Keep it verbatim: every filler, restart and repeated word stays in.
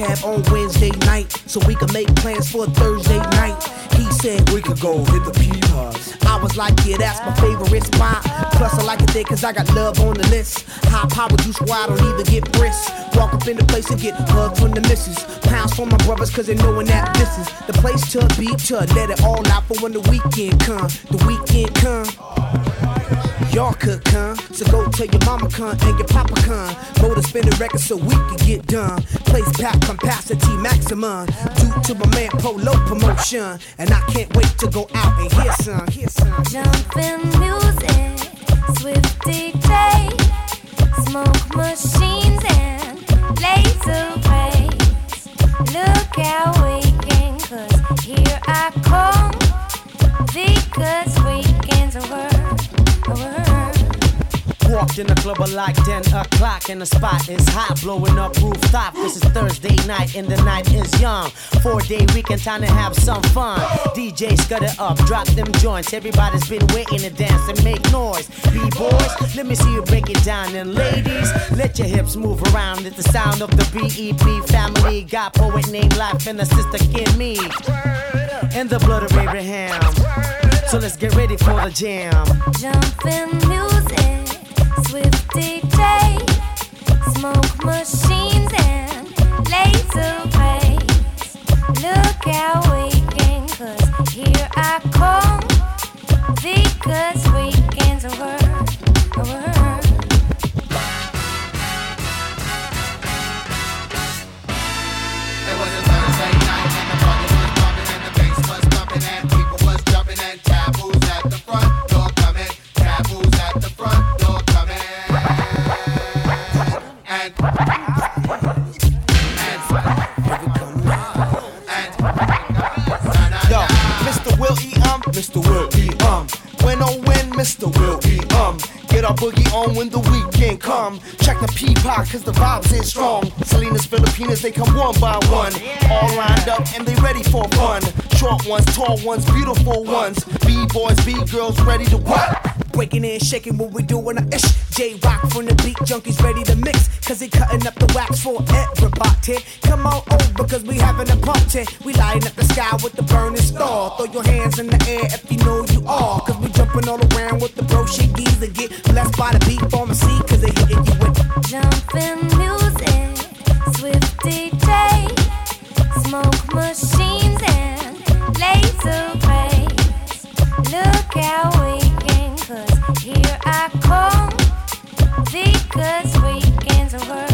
tab on Wednesday night so we could make plans for Thursday night. He said we could go hit the P-Hubs. I was like, yeah, that's my favorite spot. Plus I like it there cause I got love on the list. High power juice where I don't even get brisk. Walk up in the place and get hugged from the missus. Pounds from my brothers cause they knowin' that this is the place to be, to let it all out for when the weekend come. The weekend come. Y'all could come, so go tell your mama come and your papa come. Go to spin the record so we can get done. Place pack capacity maximum due to my man Polo promotion. And I can't wait to go out and hear some, hear some. Jumpin' music, swift D J, smoke machines and laser rays. Look out weekend, cause here I come. Because weekends are word, a word. Walked in the club at like ten o'clock and the spot is hot, blowing up rooftop. This is Thursday night and the night is young. Four day weekend, time to have some fun. D J scudder up, drop them joints. Everybody's been waiting to dance and make noise. B-boys, let me see you break it down. And ladies, let your hips move around at the sound of the B E P family. Got poet named Life and a sister Kim Me. And the blood of Abraham. So let's get ready for the jam. Jumpin' music, swift D J, smoke machines and laser rays. Look out weekend, cause here I come. Because weekends are word, a word. It was a Thursday night and the party was bumping and the bass was thumping and people was jumping and taboos at the front door coming, taboos at the front door coming, and and yo, Mister Will E um, Mister Will E um, when oh when Mister Will E um. Get our boogie on when the weekend come. Check the P-Pop cause the vibes is strong. Salinas, Filipinas, they come one by one. All lined up and they ready for fun. Short ones, tall ones, beautiful ones. B-boys, B-girls ready to what? Breaking and shaking what we doing a ish. J-Rock from the beat, junkies ready to mix. Cause they cutting up the wax for everybody. Come on over cause we having a party. We lighting up the sky with the burning star. Throw your hands in the air if you know you are. Cause we jumping all around with the bro shiggies and get blessed by the beat pharmacy cause they hitting you with Jumpin' music, swift D J, smoke machines and laser rays. Look out weekend, cause here I come. Because weekends are word.